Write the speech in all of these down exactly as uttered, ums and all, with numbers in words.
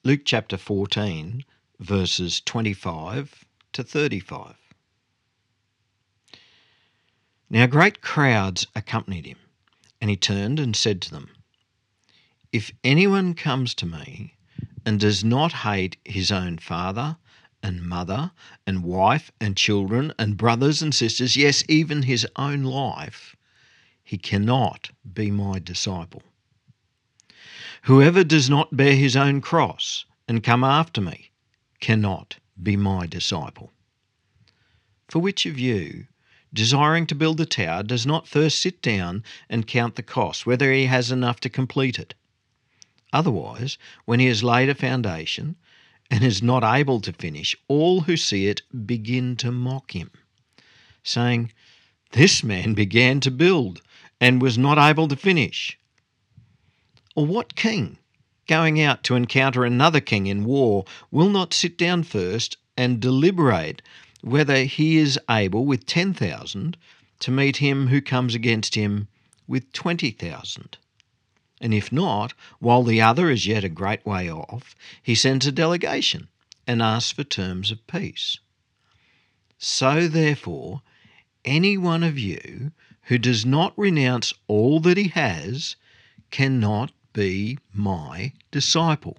Luke chapter fourteen, verses twenty-five to thirty-five. Now great crowds accompanied him, and he turned and said to them, "If anyone comes to me and does not hate his own father and mother and wife and children and brothers and sisters, yes, even his own life, he cannot be my disciple. Whoever does not bear his own cross and come after me cannot be my disciple. For which of you, desiring to build a tower, does not first sit down and count the cost, whether he has enough to complete it? Otherwise, when he has laid a foundation and is not able to finish, all who see it begin to mock him, saying, 'This man began to build and was not able to finish.' Or what king, going out to encounter another king in war, will not sit down first and deliberate whether he is able with ten thousand to meet him who comes against him with twenty thousand? And if not, while the other is yet a great way off, he sends a delegation and asks for terms of peace. So therefore, any one of you who does not renounce all that he has cannot be my disciple.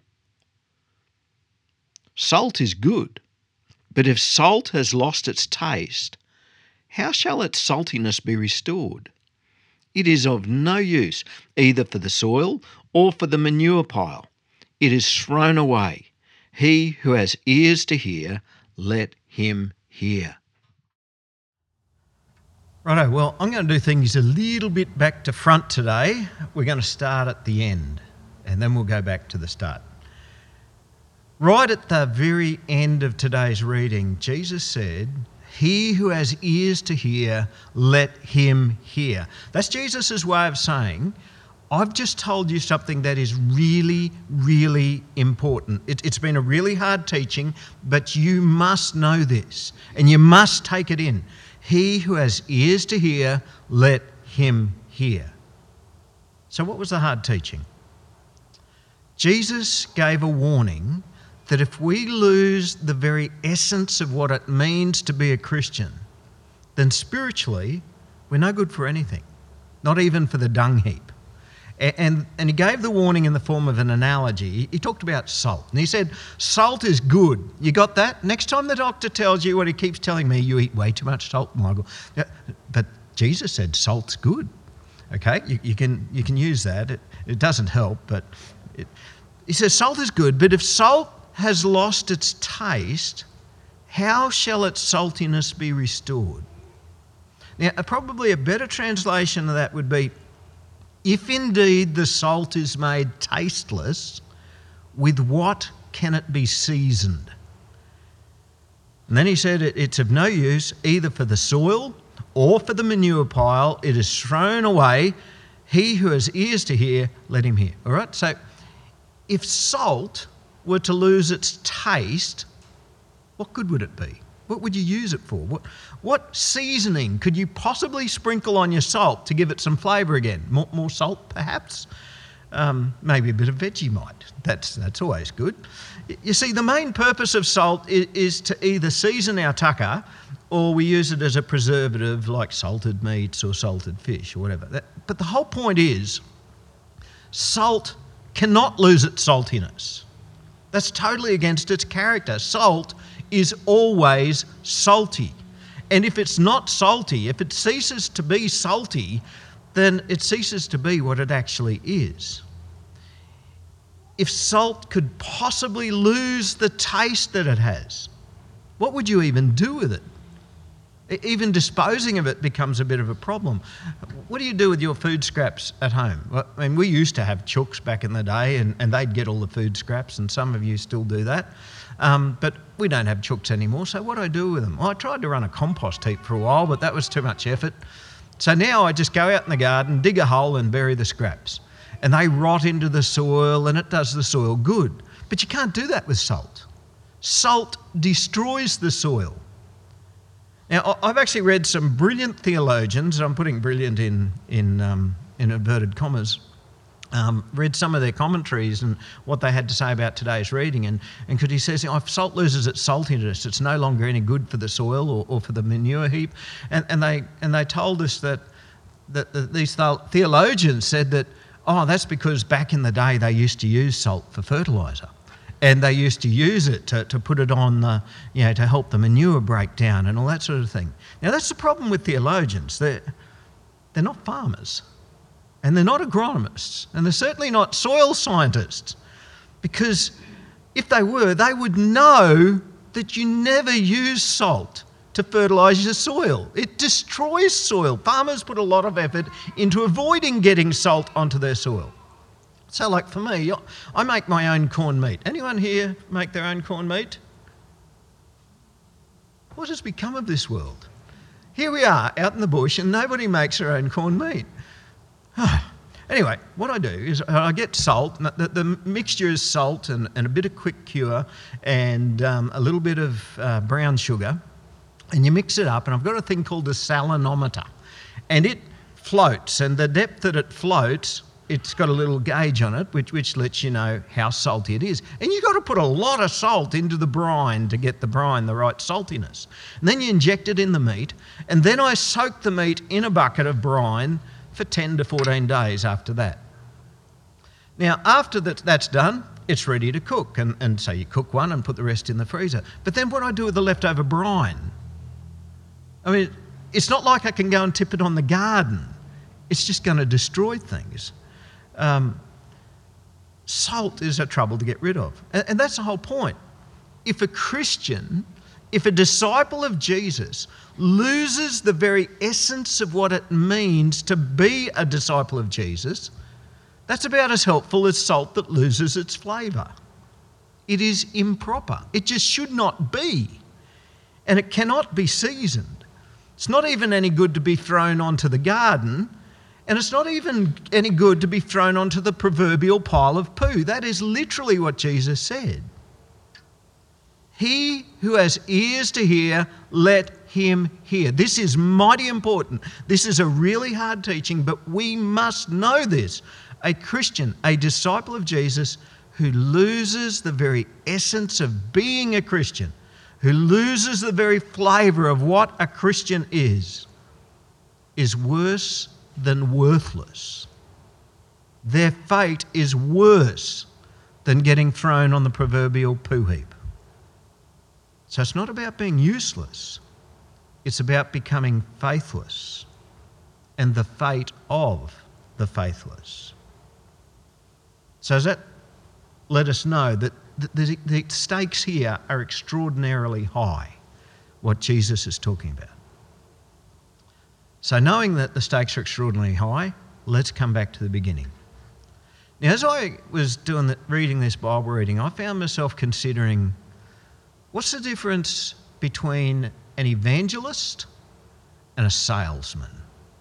Salt is good, but if salt has lost its taste, how shall its saltiness be restored? It is of no use either for the soil or for the manure pile. It is thrown away. He who has ears to hear, let him hear." Righto, well, I'm going to do things a little bit back to front today. We're going to start at the end, and then we'll go back to the start. Right at the very end of today's reading, Jesus said, "He who has ears to hear, let him hear." That's Jesus' way of saying, I've just told you something that is really, really important. It, it's been a really hard teaching, but you must know this, and you must take it in. He who has ears to hear, let him hear. So what was the hard teaching? Jesus gave a warning that if we lose the very essence of what it means to be a Christian, then spiritually we're no good for anything, not even for the dung heap. And, and he gave the warning in the form of an analogy. He talked about salt. And he said, salt is good. You got that? Next time the doctor tells you what he keeps telling me, you eat way too much salt, Michael. Yeah, but Jesus said salt's good. Okay, you, you can you can use that. It, it doesn't help, but it, he says salt is good. But if salt has lost its taste, how shall its saltiness be restored? Now, probably a better translation of that would be, if indeed the salt is made tasteless, with what can it be seasoned? And then he said it, it's of no use either for the soil or for the manure pile. It is thrown away. He who has ears to hear, let him hear. All right? So if salt were to lose its taste, what good would it be? What would you use it for? What, what seasoning could you possibly sprinkle on your salt to give it some flavour again? More, more salt, perhaps? Um, maybe a bit of Vegemite. That's, that's always good. You see, the main purpose of salt is, is to either season our tucker or we use it as a preservative like salted meats or salted fish or whatever. That, but the whole point is salt cannot lose its saltiness. That's totally against its character. Salt is always salty. And if it's not salty, if it ceases to be salty, then it ceases to be what it actually is. If salt could possibly lose the taste that it has, what would you even do with it? Even disposing of it becomes a bit of a problem. What do you do with your food scraps at home? Well, I mean, we used to have chooks back in the day, and, and they'd get all the food scraps, and some of you still do that. Um, but we don't have chooks anymore, so what do I do with them? Well, I tried to run a compost heap for a while, but that was too much effort. So now I just go out in the garden, dig a hole and bury the scraps. And they rot into the soil, and it does the soil good. But you can't do that with salt. Salt destroys the soil. Now, I've actually read some brilliant theologians, I'm putting brilliant in, in, um, in inverted commas, Um, read some of their commentaries and what they had to say about today's reading, and and because he says, oh, if salt loses its saltiness, it's no longer any good for the soil or, or for the manure heap, and and they and they told us that that the, these theologians said that, oh, that's because back in the day they used to use salt for fertiliser, and they used to use it to, to put it on the, you know, to help the manure break down and all that sort of thing. Now that's the problem with theologians. They're they're not farmers. And they're not agronomists, and they're certainly not soil scientists, because if they were, they would know that you never use salt to fertilise your soil. It destroys soil. Farmers put a lot of effort into avoiding getting salt onto their soil. So like for me, I make my own corned meat. Anyone here make their own corned meat? What has become of this world? Here we are out in the bush and nobody makes their own corned meat. Anyway, what I do is I get salt. The, the mixture is salt and, and a bit of quick cure and um, a little bit of uh, brown sugar, and you mix it up, and I've got a thing called a salinometer, and it floats, and the depth that it floats, it's got a little gauge on it which, which lets you know how salty it is. And you've got to put a lot of salt into the brine to get the brine the right saltiness. And then you inject it in the meat, and then I soak the meat in a bucket of brine for ten to fourteen days after that. Now, after that, that's done, it's ready to cook. And, and so you cook one and put the rest in the freezer. But then what do I do with the leftover brine? I mean, it's not like I can go and tip it on the garden. It's just going to destroy things. Um, salt is a trouble to get rid of. And, and that's the whole point. If a Christian, if a disciple of Jesus loses the very essence of what it means to be a disciple of Jesus, that's about as helpful as salt that loses its flavour. It is improper. It just should not be. And it cannot be seasoned. It's not even any good to be thrown onto the garden, and it's not even any good to be thrown onto the proverbial pile of poo. That is literally what Jesus said. He who has ears to hear, let him hear. This is mighty important. This is a really hard teaching, but we must know this. A Christian, a disciple of Jesus, who loses the very essence of being a Christian, who loses the very flavour of what a Christian is, is worse than worthless. Their fate is worse than getting thrown on the proverbial poo heap. So it's not about being useless. It's about becoming faithless and the fate of the faithless. So does that let us know that the, the stakes here are extraordinarily high, what Jesus is talking about? So knowing that the stakes are extraordinarily high, let's come back to the beginning. Now, as I was doing the, reading this Bible reading, I found myself considering, what's the difference between an evangelist and a salesman?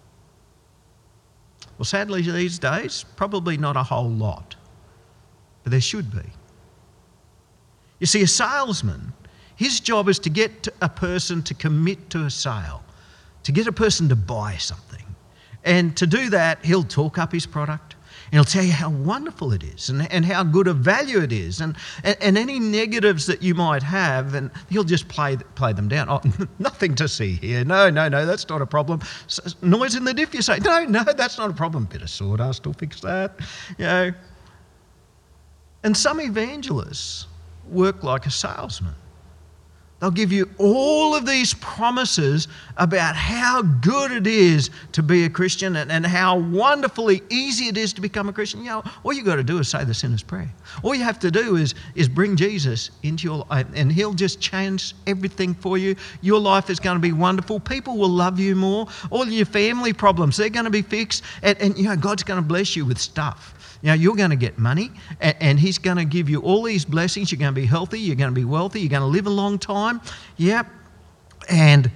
Well, sadly these days, probably not a whole lot, but there should be. You see, a salesman, his job is to get a person to commit to a sale, to get a person to buy something. And to do that, he'll talk up his product, and he'll tell you how wonderful it is and, and how good a value it is, and, and, and any negatives that you might have, and he'll just play play them down. Oh, nothing to see here. No, no, no, that's not a problem. S- noise in the diff, you say. No, no, that's not a problem. Bit of sawdust will fix that. You know. And some evangelists work like a salesman. They'll give you all of these promises about how good it is to be a Christian and, and how wonderfully easy it is to become a Christian. You know, all you've got to do is say the sinner's prayer. All you have to do is, is bring Jesus into your life, and he'll just change everything for you. Your life is going to be wonderful. People will love you more. All your family problems, they're going to be fixed. And, and you know, God's going to bless you with stuff. You know, you're going to get money, and, and he's going to give you all these blessings. You're going to be healthy. You're going to be wealthy. You're going to live a long time. Yep. And,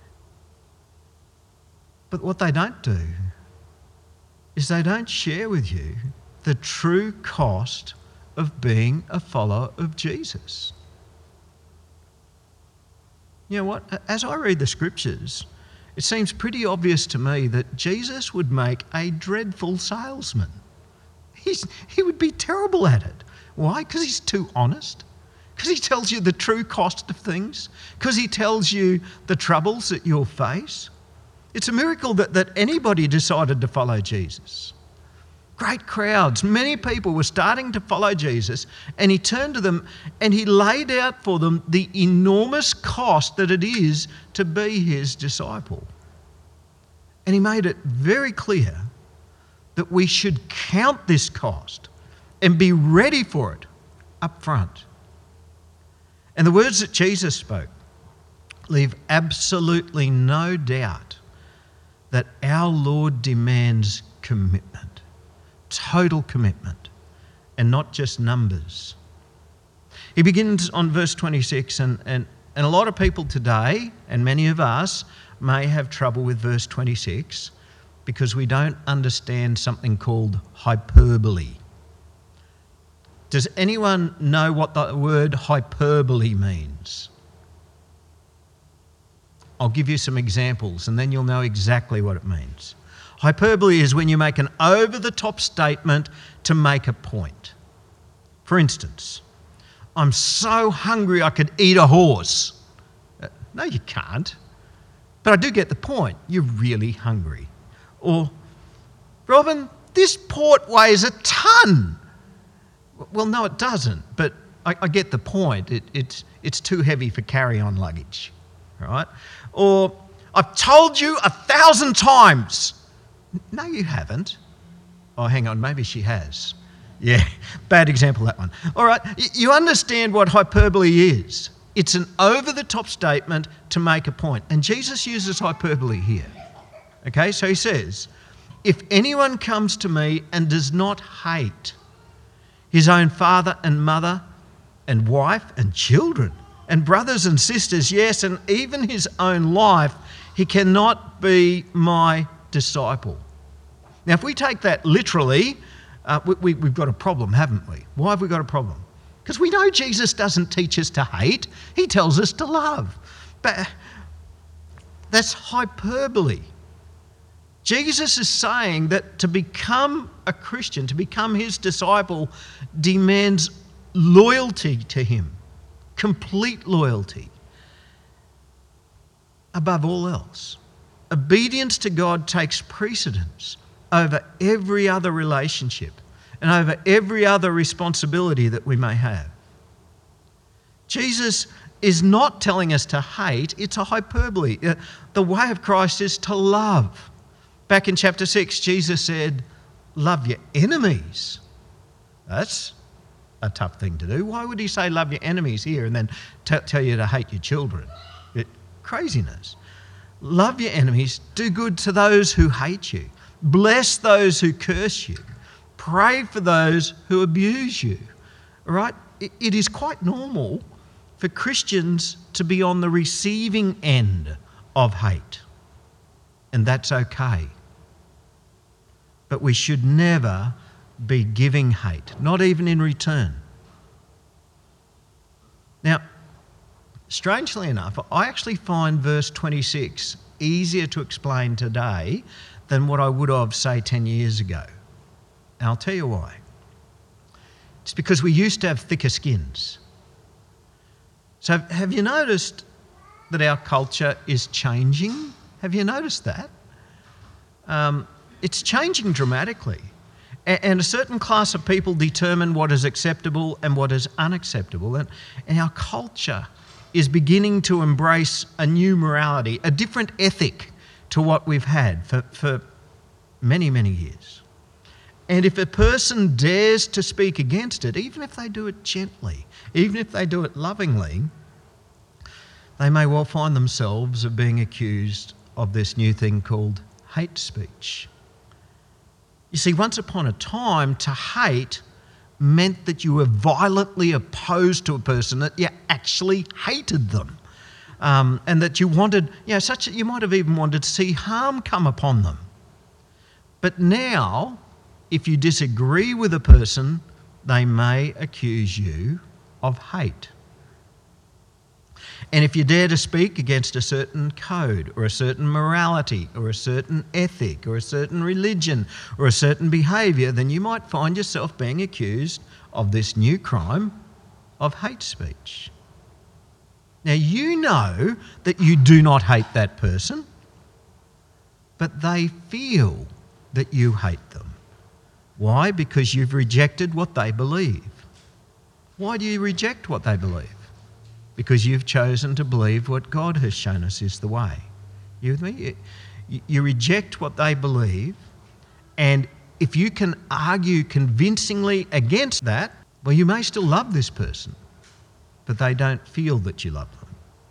but what they don't do is they don't share with you the true cost of being a follower of Jesus. You know what? As I read the scriptures, it seems pretty obvious to me that Jesus would make a dreadful salesman. he's, he would be terrible at it. Why? Because he's too honest. Because he tells you the true cost of things. Because he tells you the troubles that you'll face. It's a miracle that, that anybody decided to follow Jesus. Great crowds, many people were starting to follow Jesus, and he turned to them and he laid out for them the enormous cost that it is to be his disciple. And he made it very clear that we should count this cost and be ready for it up front. And the words that Jesus spoke leave absolutely no doubt that our Lord demands commitment, total commitment, and not just numbers. He begins on verse twenty-six, and, and, and a lot of people today, and many of us, may have trouble with verse twenty-six because we don't understand something called hyperbole. Does anyone know what the word hyperbole means? I'll give you some examples and then you'll know exactly what it means. Hyperbole is when you make an over-the-top statement to make a point. For instance, I'm so hungry I could eat a horse. Uh, no, you can't. But I do get the point. You're really hungry. Or, Robin, this port weighs a tonne. Well, no, it doesn't, but I, I get the point. It, it's, it's too heavy for carry-on luggage, right? Or, I've told you a thousand times. No, you haven't. Oh, hang on, maybe she has. Yeah, bad example, that one. All right, you understand what hyperbole is. It's an over-the-top statement to make a point. And Jesus uses hyperbole here. Okay, so he says, if anyone comes to me and does not hate his own father and mother and wife and children and brothers and sisters, yes, and even his own life, he cannot be my disciple. Now, if we take that literally, uh, we, we, we've got a problem, haven't we? Why have we got a problem? Because we know Jesus doesn't teach us to hate. He tells us to love. But that's hyperbole. Jesus is saying that to become a Christian, to become his disciple, demands loyalty to him, complete loyalty. Above all else, obedience to God takes precedence over every other relationship and over every other responsibility that we may have. Jesus is not telling us to hate, it's a hyperbole. The way of Christ is to love. Back in chapter six, Jesus said, love your enemies. That's a tough thing to do. Why would he say love your enemies here and then t- tell you to hate your children? It, craziness. Love your enemies, do good to those who hate you, bless those who curse you, pray for those who abuse you. All right? It, it is quite normal for Christians to be on the receiving end of hate, and that's okay. But we should never be giving hate, not even in return. Now, strangely enough, I actually find verse twenty-six easier to explain today than what I would have, say, ten years ago. And I'll tell you why. It's because we used to have thicker skins. So have you noticed that our culture is changing? Have you noticed that? Um, it's changing dramatically. A- and a certain class of people determine what is acceptable and what is unacceptable. And, and our culture is beginning to embrace a new morality, a different ethic to what we've had for, for many, many years. And if a person dares to speak against it, even if they do it gently, even if they do it lovingly, they may well find themselves of being accused of this new thing called hate speech. You see, once upon a time, to hate meant that you were violently opposed to a person, that you actually hated them, um, and that you wanted, you know, such that you might have even wanted to see harm come upon them. But now, if you disagree with a person, they may accuse you of hate. And if you dare to speak against a certain code or a certain morality or a certain ethic or a certain religion or a certain behaviour, then you might find yourself being accused of this new crime of hate speech. Now, you know that you do not hate that person, but they feel that you hate them. Why? Because you've rejected what they believe. Why do you reject what they believe? Because you've chosen to believe what God has shown us is the way. You with me? You, you reject what they believe, and if you can argue convincingly against that, well, you may still love this person, but they don't feel that you love them.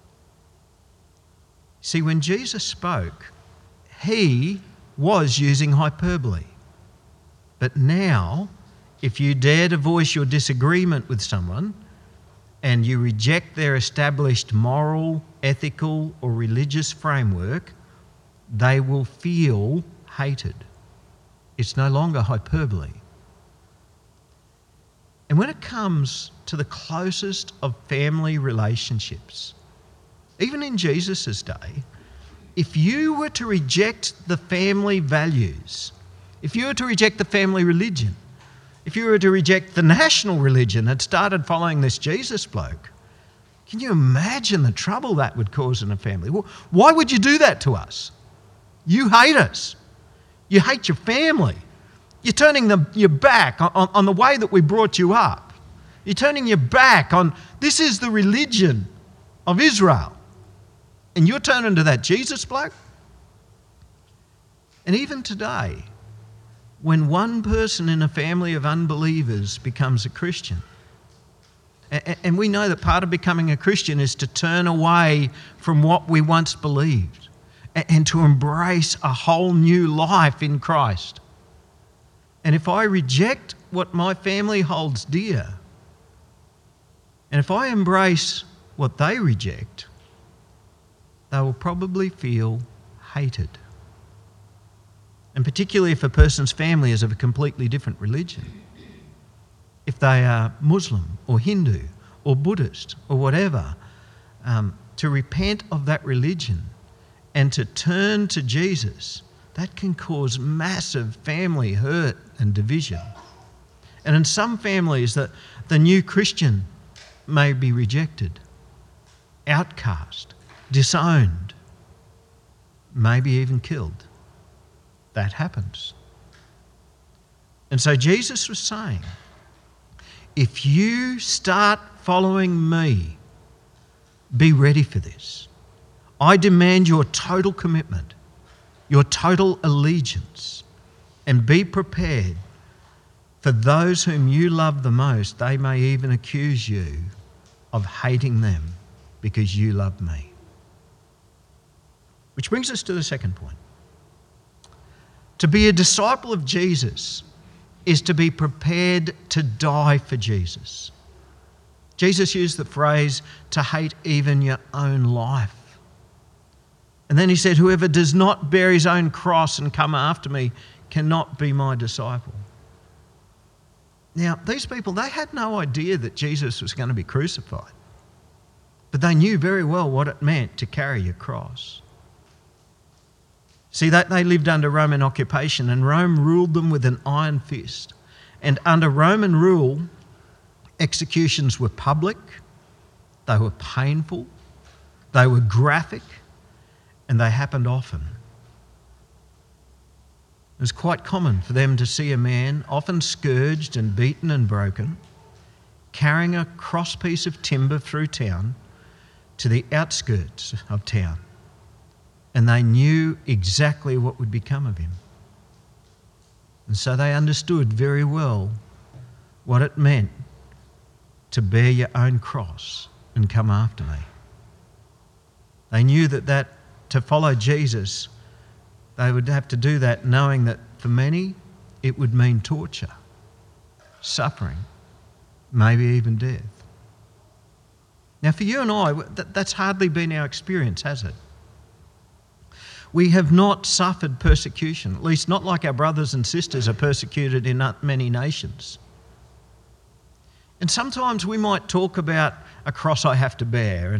See, when Jesus spoke, he was using hyperbole. But now, if you dare to voice your disagreement with someone and you reject their established moral, ethical, or religious framework, they will feel hated. It's no longer hyperbole. And when it comes to the closest of family relationships, even in Jesus' day, if you were to reject the family values, if you were to reject the family religion, if you were to reject the national religion and started following this Jesus bloke, can you imagine the trouble that would cause in a family? Why would you do that to us? You hate us. You hate your family. You're turning the, your back on, on the way that we brought you up. You're turning your back on, this is the religion of Israel. And you're turning to that Jesus bloke? And even today, when one person in a family of unbelievers becomes a Christian, and we know that part of becoming a Christian is to turn away from what we once believed and to embrace a whole new life in Christ. And if I reject what my family holds dear, and if I embrace what they reject, they will probably feel hated. And particularly if a person's family is of a completely different religion. If they are Muslim or Hindu or Buddhist or whatever, um, to repent of that religion and to turn to Jesus, that can cause massive family hurt and division. And in some families, the, the new Christian may be rejected, outcast, disowned, maybe even killed. That happens. And so Jesus was saying, if you start following me, be ready for this. I demand your total commitment, your total allegiance, and be prepared. For those whom you love the most, they may even accuse you of hating them because you love me. Which brings us to the second point. To be a disciple of Jesus is to be prepared to die for Jesus. Jesus used the phrase, to hate even your own life. And then he said, whoever does not bear his own cross and come after me cannot be my disciple. Now, these people, they had no idea that Jesus was going to be crucified. But they knew very well what it meant to carry a cross. See, that they lived under Roman occupation, and Rome ruled them with an iron fist. And under Roman rule, executions were public, they were painful, they were graphic, and they happened often. It was quite common for them to see a man, often scourged and beaten and broken, carrying a cross piece of timber through town to the outskirts of town. And they knew exactly what would become of him. And so they understood very well what it meant to bear your own cross and come after me. They knew that, that to follow Jesus, they would have to do that knowing that for many it would mean torture, suffering, maybe even death. Now for you and I, that, that's hardly been our experience, has it? We have not suffered persecution, at least not like our brothers and sisters are persecuted in many nations. And sometimes we might talk about a cross I have to bear, and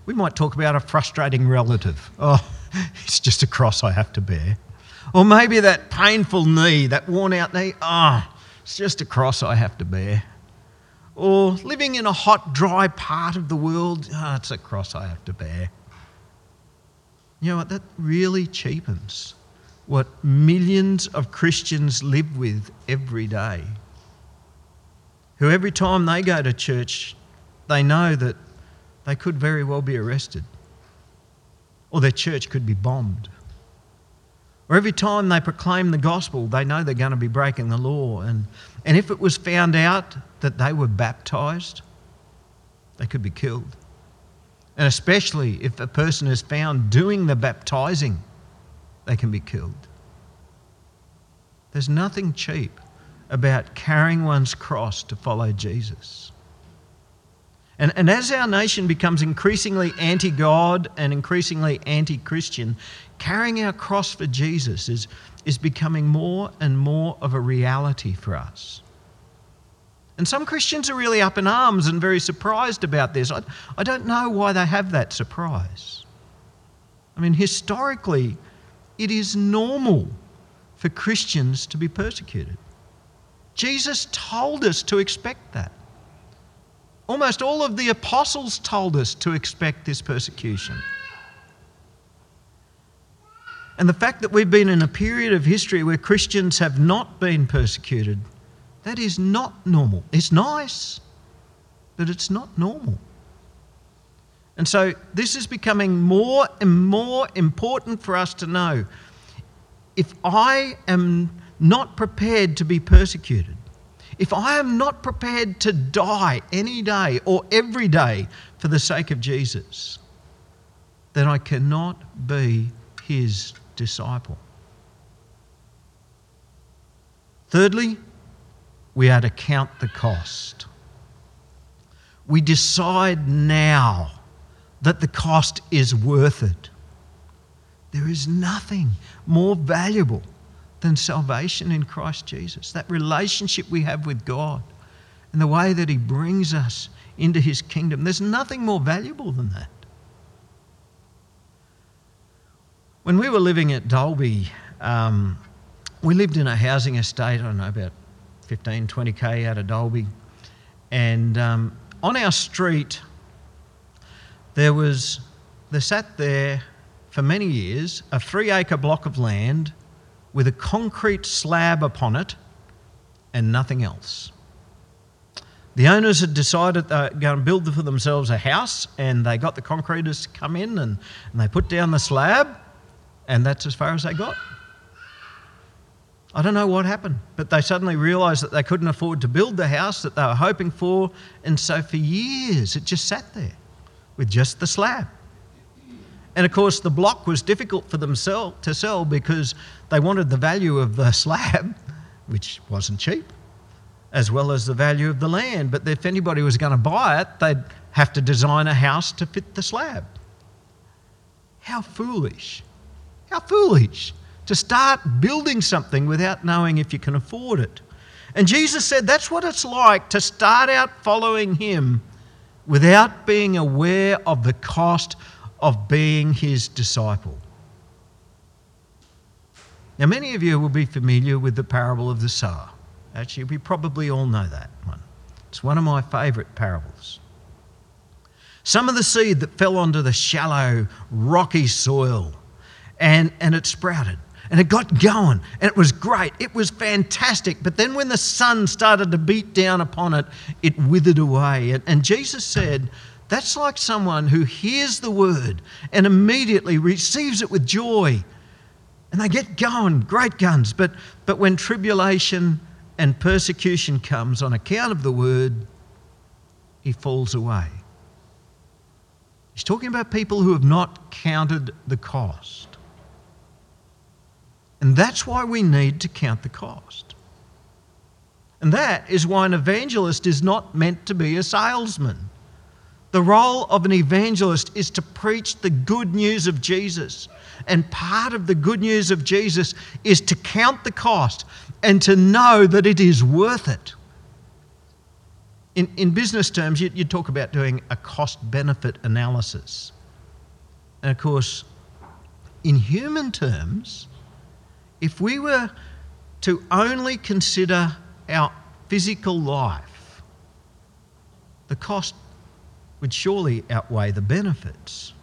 We might talk about a frustrating relative. Oh, it's just a cross I have to bear. Or maybe that painful knee, that worn out knee. Oh, it's just a cross I have to bear. Or living in a hot, dry part of the world. Oh, it's a cross I have to bear. You know what? That really cheapens what millions of Christians live with every day. Who every time they go to church, they know that they could very well be arrested. Or their church could be bombed. Or every time they proclaim the gospel, they know they're going to be breaking the law. And, and if it was found out that they were baptised, they could be killed. And especially if a person is found doing the baptising, they can be killed. There's nothing cheap about carrying one's cross to follow Jesus. And, and as our nation becomes increasingly anti-God and increasingly anti-Christian, carrying our cross for Jesus is, is becoming more and more of a reality for us. And some Christians are really up in arms and very surprised about this. I, I don't know why they have that surprise. I mean, historically, it is normal for Christians to be persecuted. Jesus told us to expect that. Almost all of the apostles told us to expect this persecution. And the fact that we've been in a period of history where Christians have not been persecuted, that is not normal. It's nice, but it's not normal. And so this is becoming more and more important for us to know. If I am not prepared to be persecuted, if I am not prepared to die any day or every day for the sake of Jesus, then I cannot be his disciple. Thirdly, we are to count the cost. We decide now that the cost is worth it. There is nothing more valuable than salvation in Christ Jesus, that relationship we have with God and the way that he brings us into his kingdom. There's nothing more valuable than that. When we were living at Dalby, um, we lived in a housing estate, I don't know, about fifteen, twenty k out of Dalby. And um, on our street, there was, there sat there for many years, a three acre block of land with a concrete slab upon it and nothing else. The owners had decided they were going to build for themselves a house, and they got the concreters to come in and, and they put down the slab, and that's as far as they got. I don't know what happened, but they suddenly realised that they couldn't afford to build the house that they were hoping for, and so for years it just sat there with just the slab. And of course the block was difficult for them sell, to sell because they wanted the value of the slab, which wasn't cheap, as well as the value of the land. But if anybody was going to buy it, they'd have to design a house to fit the slab. How foolish. How foolish to start building something without knowing if you can afford it. And Jesus said that's what it's like to start out following him without being aware of the cost of being his disciple. Now, many of you will be familiar with the parable of the sower. Actually, we probably all know that one. It's one of my favourite parables. Some of the seed that fell onto the shallow, rocky soil, and, and it sprouted, and it got going, and it was great. It was fantastic. But then when the sun started to beat down upon it, it withered away. And, and Jesus said, that's like someone who hears the word and immediately receives it with joy. And they get going, great guns. But, but when tribulation and persecution comes on account of the word, he falls away. He's talking about people who have not counted the cost. And that's why we need to count the cost. And that is why an evangelist is not meant to be a salesman. The role of an evangelist is to preach the good news of Jesus. And part of the good news of Jesus is to count the cost and to know that it is worth it. In, in business terms, you, you talk about doing a cost-benefit analysis. And of course, in human terms, if we were to only consider our physical life, the cost would surely outweigh the benefits.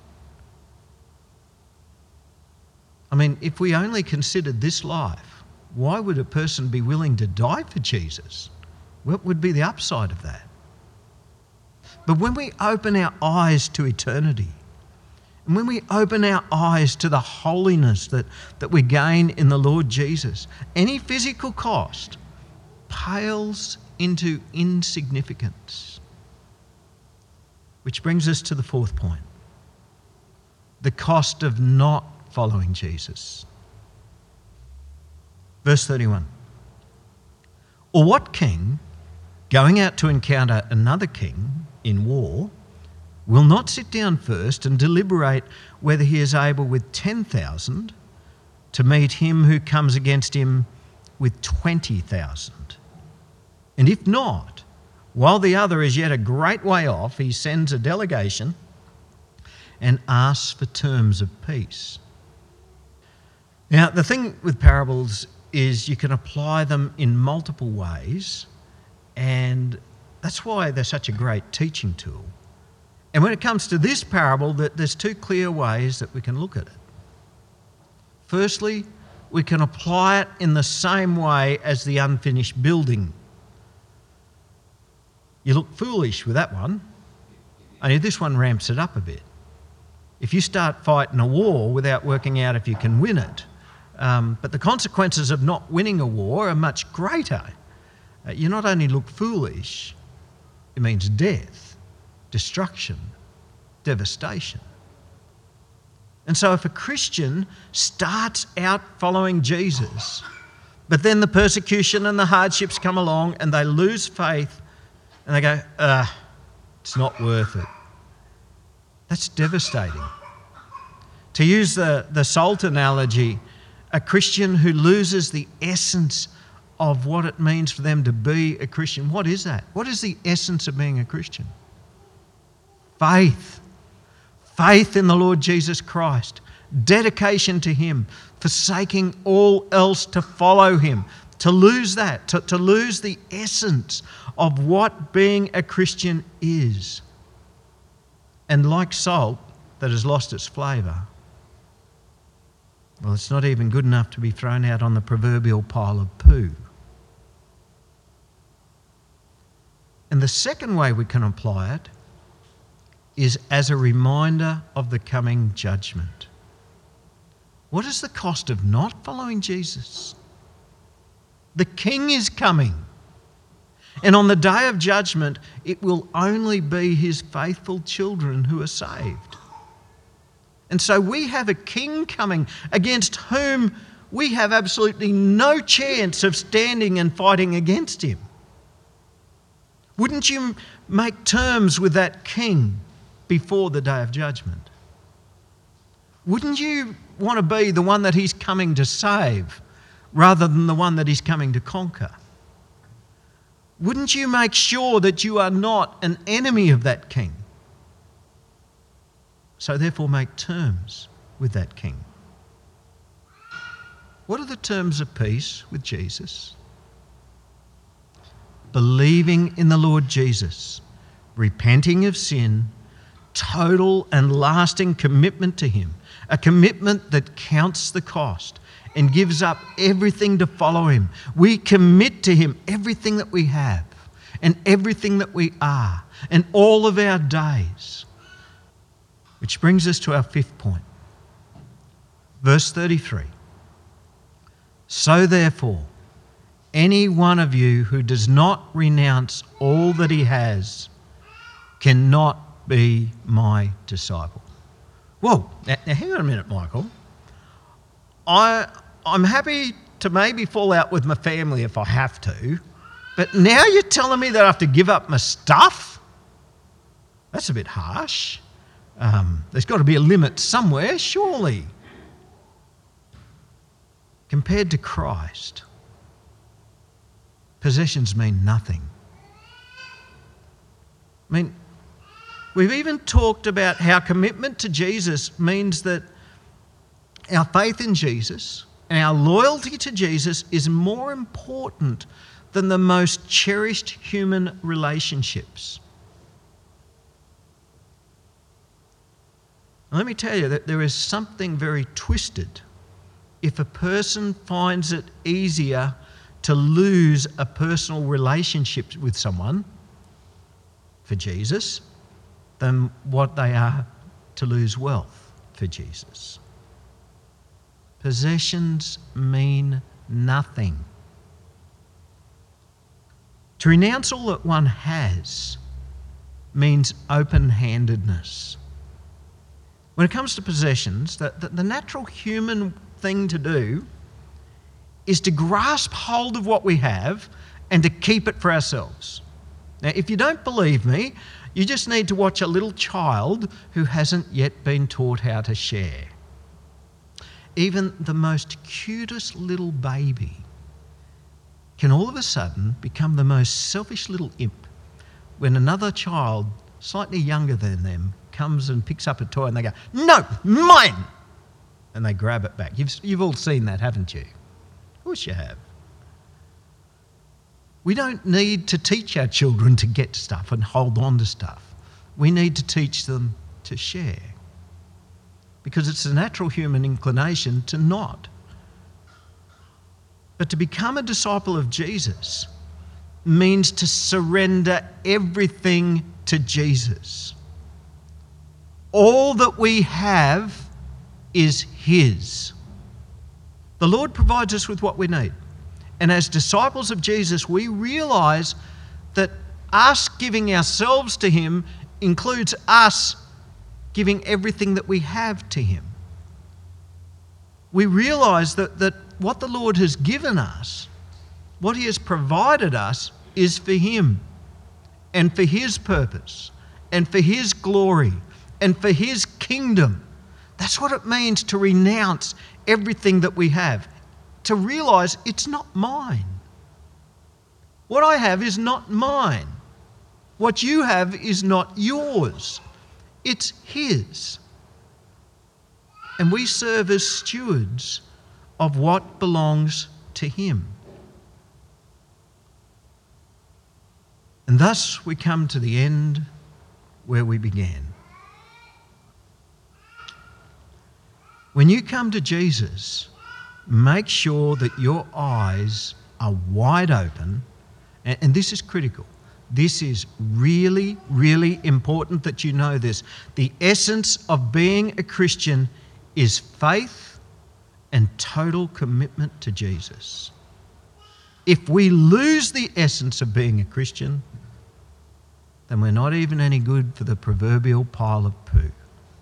I mean, if we only considered this life, why would a person be willing to die for Jesus? What would be the upside of that? But when we open our eyes to eternity, and when we open our eyes to the holiness that, that we gain in the Lord Jesus, any physical cost pales into insignificance. Which brings us to the fourth point, the cost of not following Jesus. Verse thirty-one. Or what king, going out to encounter another king in war, will not sit down first and deliberate whether he is able with ten thousand to meet him who comes against him with twenty thousand? And if not, while the other is yet a great way off, he sends a delegation and asks for terms of peace. Now, the thing with parables is you can apply them in multiple ways, and that's why they're such a great teaching tool. And when it comes to this parable, there's two clear ways that we can look at it. Firstly, we can apply it in the same way as the unfinished building. You look foolish with that one, only this one ramps it up a bit. If you start fighting a war without working out if you can win it, um, but the consequences of not winning a war are much greater. Uh, you not only look foolish, it means death, destruction, devastation. And so if a Christian starts out following Jesus, but then the persecution and the hardships come along and they lose faith and they go, uh, it's not worth it. That's devastating. To use the, the salt analogy, a Christian who loses the essence of what it means for them to be a Christian, what is that? What is the essence of being a Christian? Faith. Faith in the Lord Jesus Christ. Dedication to Him. Forsaking all else to follow Him. To lose that, to, to lose the essence of what being a Christian is. And like salt that has lost its flavour, well, it's not even good enough to be thrown out on the proverbial pile of poo. And the second way we can apply it is as a reminder of the coming judgment. What is the cost of not following Jesus? The King is coming. And on the day of judgment, it will only be His faithful children who are saved. And so we have a King coming against whom we have absolutely no chance of standing and fighting against Him. Wouldn't you make terms with that King before the day of judgment? Wouldn't you want to be the one that He's coming to save rather than the one that He's coming to conquer? Wouldn't you make sure that you are not an enemy of that King? So therefore make terms with that King. What are the terms of peace with Jesus? Believing in the Lord Jesus, repenting of sin, total and lasting commitment to Him, a commitment that counts the cost and gives up everything to follow Him. We commit to Him everything that we have and everything that we are and all of our days. Which brings us to our fifth point. Verse thirty-three. So therefore, any one of you who does not renounce all that he has cannot be my disciple. Whoa, now, now hang on a minute, Michael. I, I'm happy to maybe fall out with my family if I have to, but now you're telling me that I have to give up my stuff? That's a bit harsh. Um, there's got to be a limit somewhere, surely. Compared to Christ, possessions mean nothing. I mean, we've even talked about how commitment to Jesus means that our faith in Jesus and our loyalty to Jesus is more important than the most cherished human relationships. Let me tell you that there is something very twisted if a person finds it easier to lose a personal relationship with someone for Jesus than what they are to lose wealth for Jesus. Possessions mean nothing. To renounce all that one has means open-handedness. When it comes to possessions, the, the, the natural human thing to do is to grasp hold of what we have and to keep it for ourselves. Now, if you don't believe me, you just need to watch a little child who hasn't yet been taught how to share. Even the most cutest little baby can all of a sudden become the most selfish little imp when another child, slightly younger than them, comes and picks up a toy and they go, "No, mine!" And they grab it back. You've, you've all seen that, haven't you? Of course you have. We don't need to teach our children to get stuff and hold on to stuff. We need to teach them to share, because it's a natural human inclination to not. But to become a disciple of Jesus means to surrender everything to Jesus. All that we have is His. The Lord provides us with what we need. And as disciples of Jesus, we realise that us giving ourselves to Him includes us giving everything that we have to Him. We realise that, that what the Lord has given us, what He has provided us, is for Him and for His purpose and for His glory and for His kingdom. That's what it means to renounce everything that we have, to realise it's not mine. What I have is not mine. What you have is not yours. It's His. And we serve as stewards of what belongs to Him. And thus we come to the end where we began. When you come to Jesus, make sure that your eyes are wide open, and, and this is critical. This is really, really important that you know this. The essence of being a Christian is faith and total commitment to Jesus. If we lose the essence of being a Christian, then we're not even any good for the proverbial pile of poo.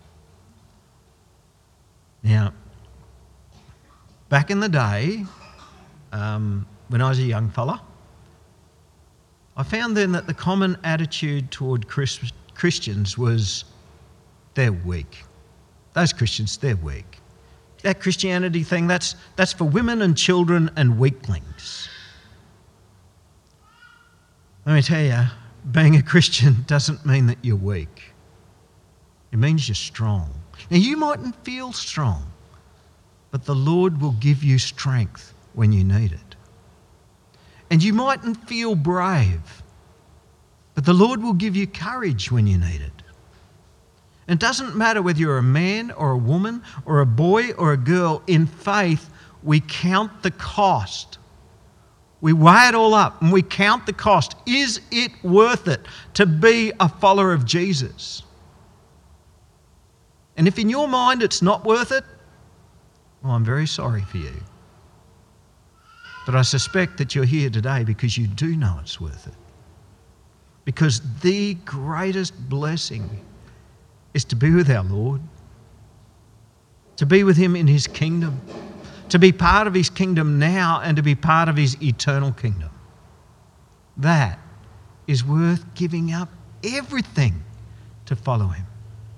Now, back in the day, um, when I was a young fella, I found then that the common attitude toward Chris, Christians was, they're weak. Those Christians, they're weak. That Christianity thing, that's, that's for women and children and weaklings. Let me tell you, being a Christian doesn't mean that you're weak. It means you're strong. Now, you mightn't feel strong, but the Lord will give you strength when you need it. And you mightn't feel brave, but the Lord will give you courage when you need it. It doesn't matter whether you're a man or a woman or a boy or a girl. In faith, we count the cost. We weigh it all up and we count the cost. Is it worth it to be a follower of Jesus? And if in your mind it's not worth it, well, I'm very sorry for you. But I suspect that you're here today because you do know it's worth it. Because the greatest blessing is to be with our Lord, to be with Him in His kingdom, to be part of His kingdom now and to be part of His eternal kingdom. That is worth giving up everything to follow Him.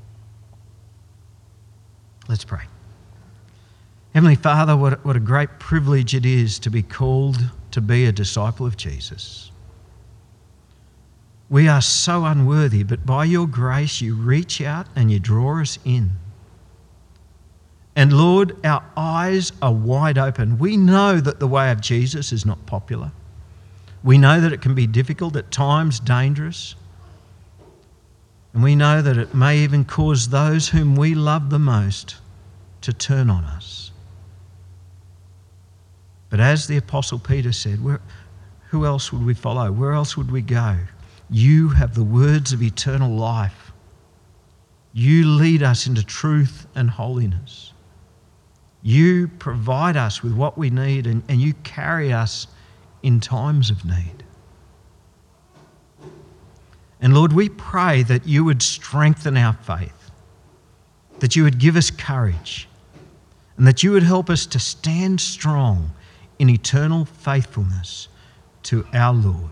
Let's pray. Heavenly Father, what, what a great privilege it is to be called to be a disciple of Jesus. We are so unworthy, but by your grace you reach out and you draw us in. And Lord, our eyes are wide open. We know that the way of Jesus is not popular. We know that it can be difficult, at times dangerous. And we know that it may even cause those whom we love the most to turn on us. But as the Apostle Peter said, where, who else would we follow? Where else would we go? You have the words of eternal life. You lead us into truth and holiness. You provide us with what we need, and, and you carry us in times of need. And Lord, we pray that you would strengthen our faith, that you would give us courage, and that you would help us to stand strong in eternal faithfulness to our Lord.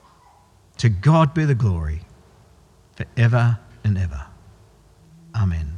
To God be the glory forever and ever. Amen.